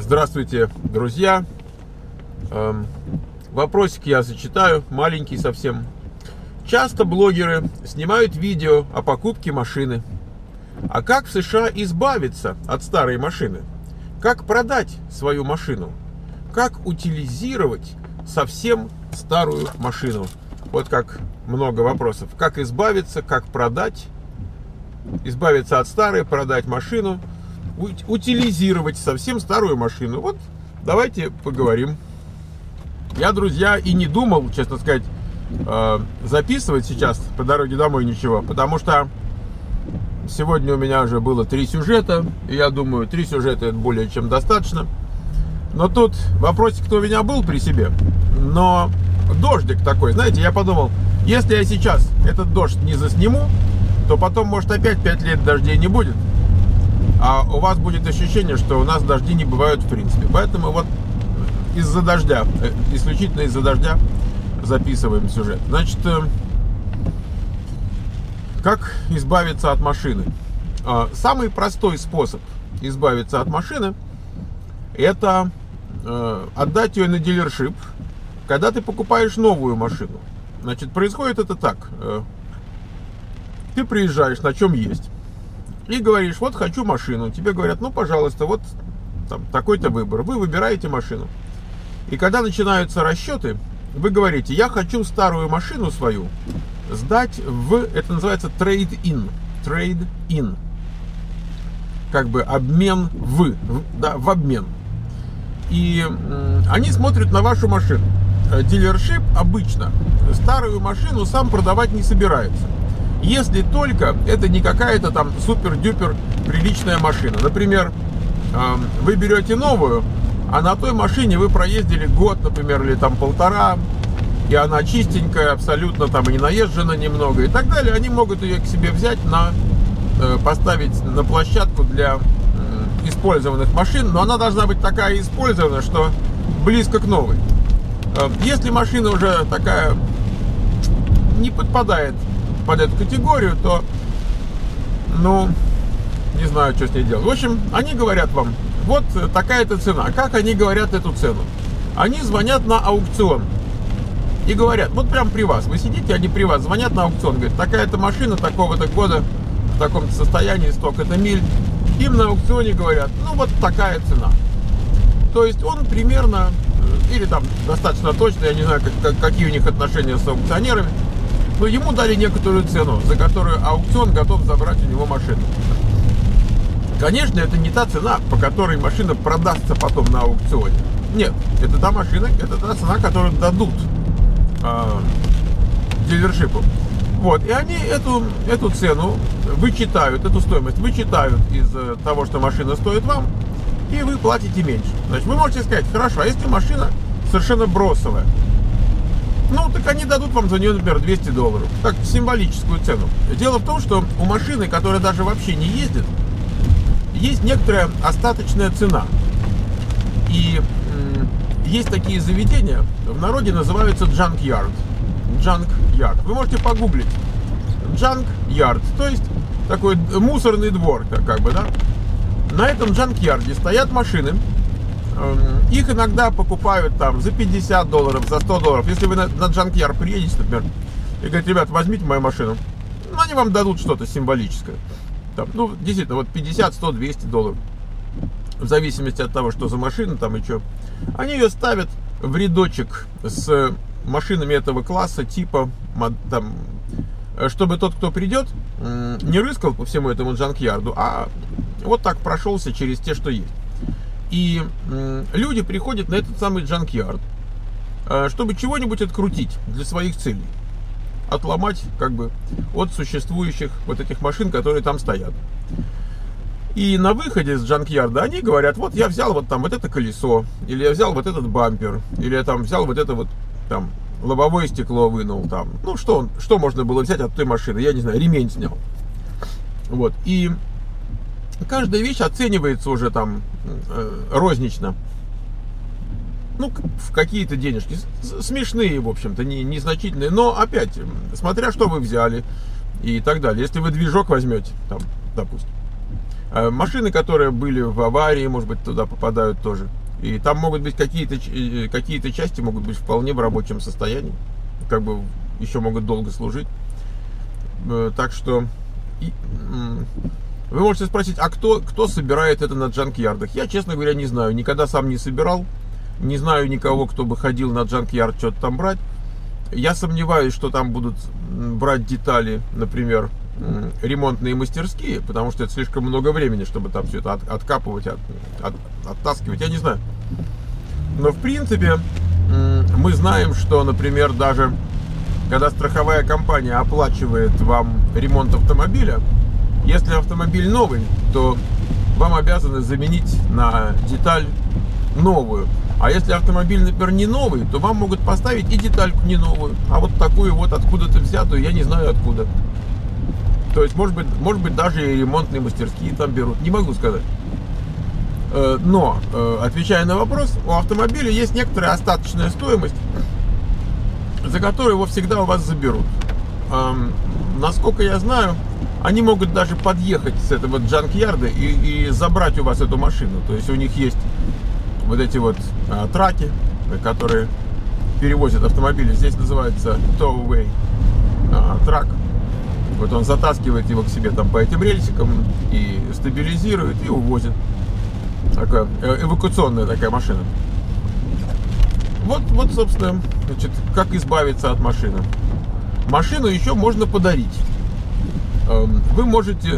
Здравствуйте, друзья. Вопросик я зачитаю, маленький совсем. Часто блогеры снимают видео о покупке машины. А как в США избавиться от старой машины? Как продать свою машину? Как утилизировать совсем старую машину? Вот как много вопросов. Как избавиться, как продать? Избавиться от старой, продать машину. Утилизировать совсем старую машину. Вот давайте поговорим. Я, друзья, и не думал, честно сказать, записывать сейчас по дороге домой ничего, потому что сегодня у меня уже было 3 сюжета, и я думаю, 3 сюжета это более чем достаточно. Но тут вопросик-то у меня был при себе, но дождик такой, знаете, я подумал, если я сейчас этот дождь не засниму, то потом, может, опять 5 лет дождей не будет. А у вас будет ощущение, что у нас дожди не бывают в принципе. Поэтому вот из-за дождя, исключительно из-за дождя записываем сюжет. Значит, как избавиться от машины? Самый простой способ избавиться от машины — это отдать ее на дилершип, когда ты покупаешь новую машину. Значит, происходит это так. Ты приезжаешь на чем есть и говоришь: вот хочу машину. Тебе говорят: ну, пожалуйста, вот там такой-то выбор. Вы выбираете машину. И когда начинаются расчеты, вы говорите: я хочу старую машину свою сдать в, это называется trade-in. Trade-in. Как бы обмен в обмен. И они смотрят на вашу машину. Дилершип обычно старую машину сам продавать не собирается. Если только это не какая-то там супер-дюпер приличная машина. Например, вы берете новую, а на той машине вы проездили год, например, или там 1,5, и она чистенькая, абсолютно там и не наезжена немного и так далее. Они могут ее к себе взять, поставить на площадку для использованных машин, но она должна быть такая использованная, что близко к новой. Если машина уже такая не подпадает под эту категорию, то, ну, не знаю, что с ней делать. В общем, они говорят вам: вот такая-то цена. Как они говорят эту цену? Они звонят на аукцион и говорят, вот прям при вас, вы сидите, они при вас звонят на аукцион, говорят: такая-то машина такого-то года, в таком-то состоянии, столько-то миль. Им на аукционе говорят: ну, вот такая цена. То есть он примерно, или там достаточно точно, я не знаю, какие у них отношения с аукционерами, но ему дали некоторую цену, за которую аукцион готов забрать у него машину. Конечно, это не та цена, по которой машина продастся потом на аукционе. Нет, это та машина, это та цена, которую дадут дилершипу. Вот, и они эту цену вычитают, эту стоимость вычитают из того, что машина стоит вам, и вы платите меньше. Значит, вы можете сказать: хорошо, а если машина совершенно бросовая? Ну, так они дадут вам за нее, например, $200. Так, символическую цену. Дело в том, что у машины, которая даже вообще не ездит, есть некоторая остаточная цена. И есть такие заведения, в народе называются junk yard. Junk yard. Вы можете погуглить. Junk yard, то есть такой мусорный двор, как бы, да. На этом junk yard стоят машины. Их иногда покупают там за $50, за $100. Если вы на джанк-яр приедете, например, и говорите: ребят, возьмите мою машину, ну, они вам дадут что-то символическое. Там, ну, действительно, вот 50, 100, $200. В зависимости от того, что за машина там и что. Они ее ставят в рядочек с машинами этого класса, типа, там, чтобы тот, кто придет, не рыскал по всему этому джанк-ярду, а вот так прошелся через те, что есть. И люди приходят на этот самый джанк-ярд, чтобы чего-нибудь открутить для своих целей. Отломать, как бы, от существующих вот этих машин, которые там стоят. И на выходе из джанк-ярда они говорят: вот я взял вот там вот это колесо, или я взял вот этот бампер, или я там взял вот это вот там лобовое стекло вынул там. Ну, что можно было взять от той машины? Я не знаю, ремень снял. Вот. И каждая вещь оценивается уже там рознично. Ну, в какие-то денежки. Смешные, в общем-то, незначительные. Но опять, смотря что вы взяли и так далее. Если вы движок возьмете, там, допустим, Машины, которые были в аварии, может быть, туда попадают тоже. И там могут быть какие-то части могут быть вполне в рабочем состоянии, как бы еще могут долго служить. Так что вы можете спросить, а кто собирает это на джанк-ярдах? Я, честно говоря, не знаю. Никогда сам не собирал. Не знаю никого, кто бы ходил на джанк-ярд что-то там брать. Я сомневаюсь, что там будут брать детали, например, ремонтные мастерские, потому что это слишком много времени, чтобы там все это откапывать, оттаскивать. Я не знаю. Но в принципе мы знаем, что, например, даже когда страховая компания оплачивает вам ремонт автомобиля, если автомобиль новый, то вам обязаны заменить на деталь новую. А если автомобиль, например, не новый, то вам могут поставить и детальку не новую, а вот такую вот откуда-то взятую, я не знаю откуда. То есть, может быть, даже и ремонтные мастерские там берут, не могу сказать. Но, отвечая на вопрос, у автомобиля есть некоторая остаточная стоимость, за которую его всегда у вас заберут. Насколько я знаю, они могут даже подъехать с этого джанк-ярда и забрать у вас эту машину. То есть у них есть вот эти вот траки, которые перевозят автомобили. Здесь называется towaway трак. Вот он затаскивает его к себе там по этим рельсикам и стабилизирует и увозит. Такая эвакуационная такая машина. Вот, собственно, значит, как избавиться от машины. Машину еще можно подарить. Вы можете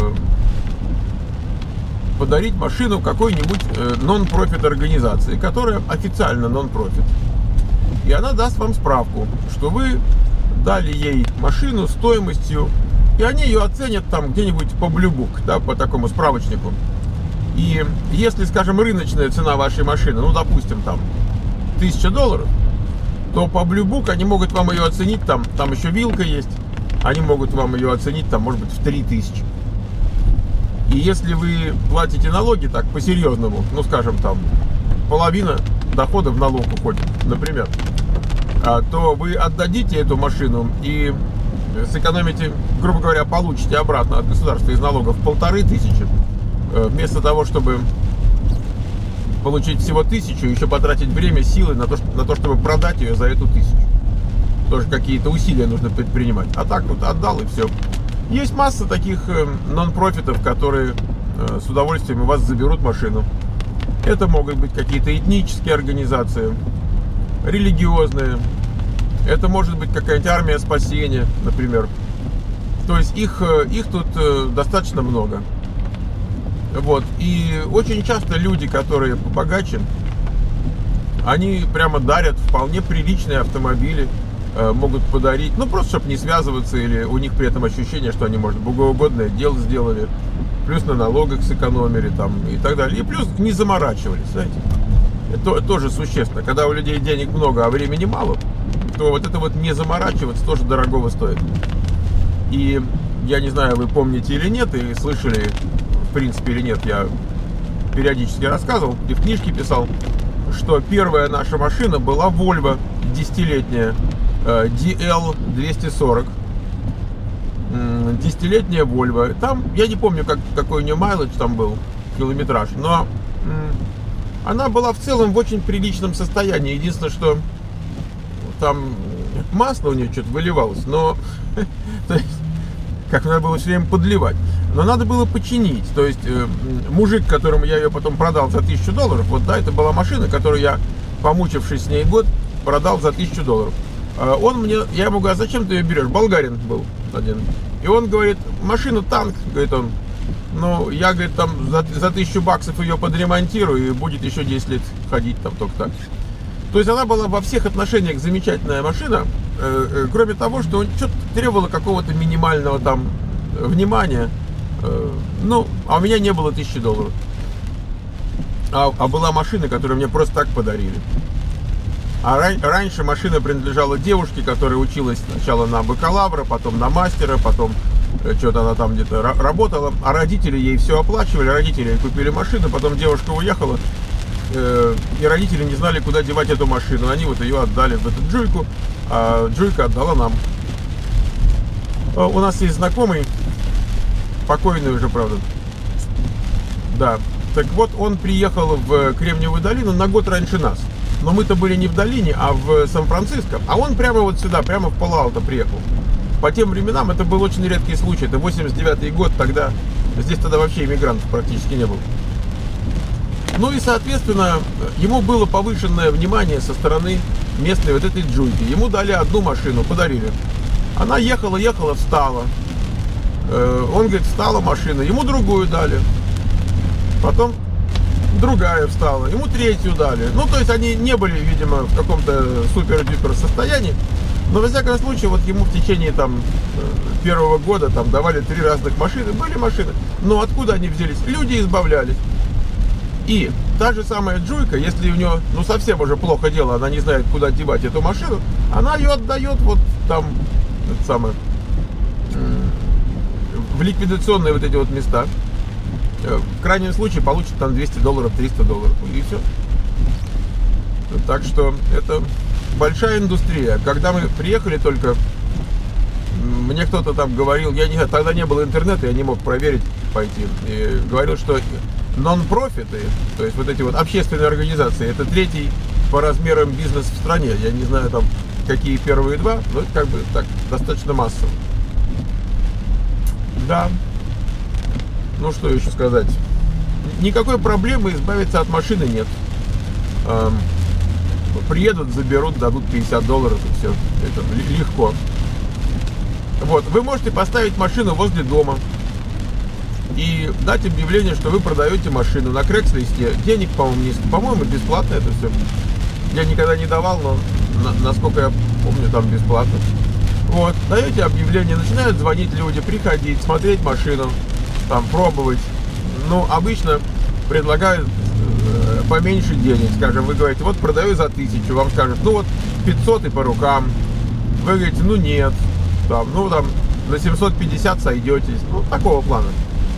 подарить машину какой-нибудь нон-профит организации, которая официально нон-профит. И она даст вам справку, что вы дали ей машину стоимостью, и они ее оценят там где-нибудь по Blue Book, да, по такому справочнику. И если, скажем, рыночная цена вашей машины, ну, допустим, там $1000, то по Blue Book они могут вам ее оценить, там еще вилка есть, они могут вам ее оценить, там, может быть, в 3000. И если вы платите налоги так по-серьезному, ну, скажем, там, половина дохода в налог уходит, например, то вы отдадите эту машину и сэкономите, грубо говоря, получите обратно от государства из налогов 1500, вместо того, чтобы получить всего 1000, еще потратить время, силы на то, чтобы продать ее за эту 1000. Тоже какие-то усилия нужно предпринимать. А так вот отдал и все. Есть масса таких нон-профитов, которые с удовольствием у вас заберут машину. Это могут быть какие-то этнические организации, религиозные. Это может быть какая-нибудь армия спасения, например. То есть их тут достаточно много. Вот. И очень часто люди, которые побогаче, они прямо дарят вполне приличные автомобили, могут подарить, ну просто чтобы не связываться, или у них при этом ощущение, что они, может, богоугодное дело сделали, плюс на налогах сэкономили там и так далее, и плюс не заморачивались, знаете. Это тоже существенно. Когда у людей денег много, а времени мало, то вот это вот не заморачиваться тоже дорогого стоит. И я не знаю, вы помните или нет, и слышали, в принципе, или нет, я периодически рассказывал и в книжке писал, что первая наша машина была Volvo 10-летняя, DL240. 10-летняя Volvo. Там, я не помню, какой у нее майледж там был, километраж, но она была в целом в очень приличном состоянии. Единственное, что там масло у нее что-то выливалось, но то есть, как надо было все время подливать. Но надо было починить. То есть мужик, которому я ее потом продал за $1000, вот да, это была машина, которую я, помучившись с ней год, продал за $1000. Он мне, я ему говорю, а зачем ты ее берешь? Болгарин был один. И он говорит, машина танк, говорит он. Ну, я, говорит, там за $1000 ее подремонтирую, и будет еще 10 лет ходить там только так. То есть она была во всех отношениях замечательная машина, кроме того, что что-то требовало какого-то минимального там внимания. Ну, а у меня не было $1000. А была машина, которую мне просто так подарили. А раньше машина принадлежала девушке, которая училась сначала на бакалавра, потом на мастера, потом что-то она там где-то работала, а родители ей все оплачивали, родители ей купили машину, потом девушка уехала, и родители не знали, куда девать эту машину. Они вот ее отдали в эту Джуйку, а Джуйка отдала нам. У нас есть знакомый, покойный уже, правда, Да. Так вот, он приехал в Кремниевую долину на год раньше нас. Но мы-то были не в долине, а в Сан-Франциско. А он прямо вот сюда, прямо в Пало-Альто приехал. По тем временам это был очень редкий случай. Это 89-й год, здесь тогда вообще иммигрантов практически не было. Ну и, соответственно, ему было повышенное внимание со стороны местной вот этой джуйки. Ему дали одну машину, подарили. Она ехала, встала. Он говорит, встала машина. Ему другую дали. Потом другая встала. Ему третью дали. Ну, то есть они не были, видимо, в каком-то супер-дупер состоянии. Но, во всяком случае, вот ему в течение первого года давали 3 разных машины. Были машины. Но откуда они взялись? Люди избавлялись. И та же самая джуйка, если у нее, совсем уже плохо дело, она не знает, куда девать эту машину, она ее отдает вот там, в ликвидационные вот эти вот места. В крайнем случае получит там $200, $300, и все. Так что это большая индустрия. Когда мы приехали только, мне кто-то там говорил, тогда не было интернета, я не мог проверить, пойти, и говорил, что нон-профиты, то есть вот эти вот общественные организации, это 3-й по размерам бизнес в стране. Я не знаю там какие первые 2, но это как бы так, достаточно массово. Да. Ну что еще сказать? Никакой проблемы избавиться от машины нет. Приедут, заберут, дадут $50 и все. Это легко. Вот, вы можете поставить машину возле дома и дать объявление, что вы продаете машину на Craigslist. Денег, по-моему, бесплатно это все. Я никогда не давал, но насколько я помню, там бесплатно. Вот, даете объявление, начинают звонить люди, приходить, смотреть машину, пробовать. Ну, обычно предлагают поменьше денег. Скажем, вы говорите, вот продаю за 1000, вам скажут, 500 и по рукам. Вы говорите, нет, на 750 сойдетесь. Такого плана.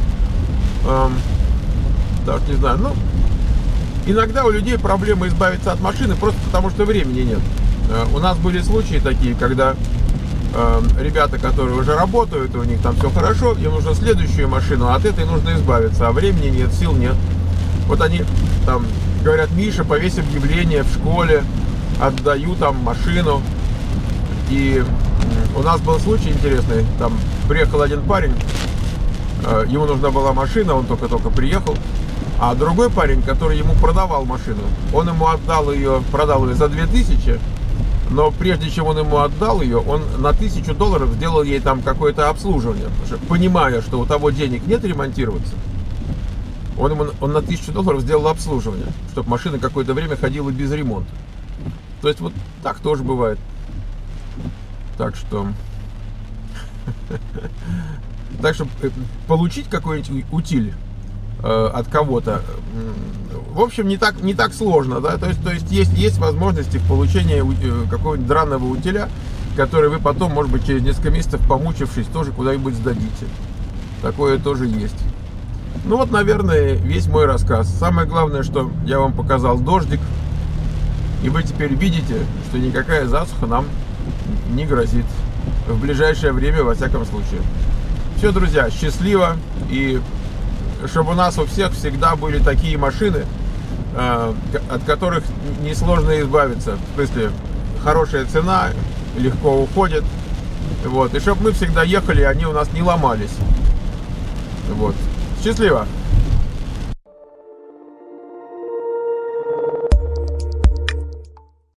Даже не знаю, иногда у людей проблема избавиться от машины просто потому, что времени нет. У нас были случаи такие, когда ребята, которые уже работают, у них там все хорошо, им нужно следующую машину, а от этой нужно избавиться, а времени нет, сил нет. Вот они говорят, Миша, повесь объявление в школе, отдаю машину. И у нас был случай интересный, приехал один парень, ему нужна была машина, он только-только приехал, а другой парень, который ему продавал машину, он ему продал ее за 2000, но прежде чем он ему отдал ее, он на $1000 сделал ей какое-то обслуживание, понимая, что у того денег нет ремонтироваться. Он на $1000 сделал обслуживание, чтобы машина какое-то время ходила без ремонта. То есть вот так тоже бывает. Так что получить какой-нибудь утиль от кого-то, в общем, не так сложно, да? То есть есть возможности в получении какого-нибудь драного утиля, который вы потом, может быть, через несколько месяцев, помучившись, тоже куда-нибудь сдадите. Такое тоже есть. Ну вот, наверное, весь мой рассказ. Самое главное, что я вам показал дождик, и вы теперь видите, что никакая засуха нам не грозит. В ближайшее время, во всяком случае. Все, друзья, счастливо. И чтобы у нас у всех всегда были такие машины, от которых несложно избавиться. В смысле, хорошая цена, легко уходит. Вот. И чтобы мы всегда ехали, и они у нас не ломались. Вот. Счастливо!